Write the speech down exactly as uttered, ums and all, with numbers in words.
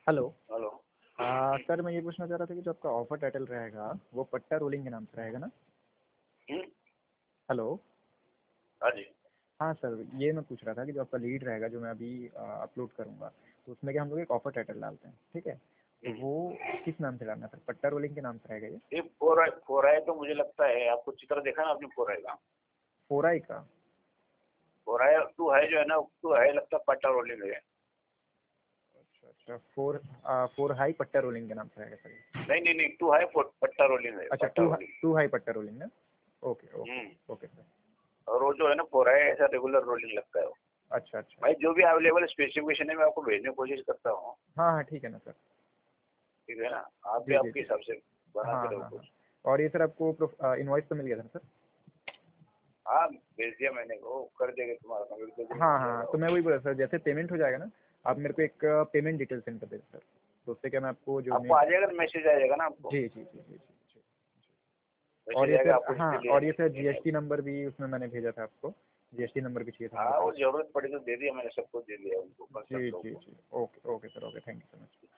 Hello. Hello. आ, sir मैं ये पूछना चाह रहा था कि जो आपका ऑफर टाइटल रहेगा वो पट्टा रोलिंग के नाम से रहेगा ना? हम्म, हेलो। हाँ जी। हाँ सर, ये मैं पूछ रहा था कि जो आपका लीड रहेगा जो मैं अभी अपलोड करूँगा, तो उसमें क्या हम लोग एक ऑफर टाइटल डालते हैं, ठीक है? तो हम्म, वो किस नाम से डालना है सर? पट्टा रोलिंग के नाम से रहेगा ये? ये फोर आई फोर आई तो मुझे लगता है आपको चित्र देखा ना आपने फोर आई का। फोर आई का? फोर आई टू है जो है ना, टू है लगता है पट्टा रोलिंग है। अच्छा अच्छा, फोर फोर हाई पट्टा रोलिंग के नाम से रहेगा सर ये? नहीं नहीं नहीं, टू है पट्टा रोलिंग है, अच्छा, पट्टा टू रोलिंग। टू हाई पट्टा रोलिंग ना? Okay okay hmm, okay sir. और वो जो है ना फोर आई ऐसा रेगुलर रोलिंग लगता है वो। अच्छा अच्छा। भाई जो भी अवेलेबल स्पेसिफिकेशन है मैं आपको भेजने की कोशिश करता हूँ। हाँ हाँ ठीक है ना सर। ठीक है ना, आप भी जी जी आपके जी। हिसाब से बना हाँ के रहो हाँ हाँ। कुछ। और ये सर आपको इनवॉइस तो मिल गया था ना सर? हाँ भेज दिया मैंने, वो कर देगा तुम्हारा कंप्लीट कर देंगे, हाँ मिल हाँ हाँ, जाएगा तो वो। मैं वही बोला सर, जैसे पेमेंट हो जाएगा ना, आप मेरे को एक पेमेंट डिटेल सेंड कर दें सर, तो उससे क्या मैं आपको जो आपको मेन। आ जाएगा, मैसेज आ जाएगा ना आपको। जी जी जी जी जी जी। और मैसेज ये आएगा सर, आपको हाँ, डिटेल और ये सर देने का। जीएसटी नंबर भी उसमें मैंने भेजा था आपको, जीएसटी नंबर भी चाहिए था मेरे हाँ को। वो जरूरत पड़ी तो दे दिया मैंने, सबको दे दिया उनको जी कंसर्न लोग जी को। जी। Okay okay sir, okay, thank you so much.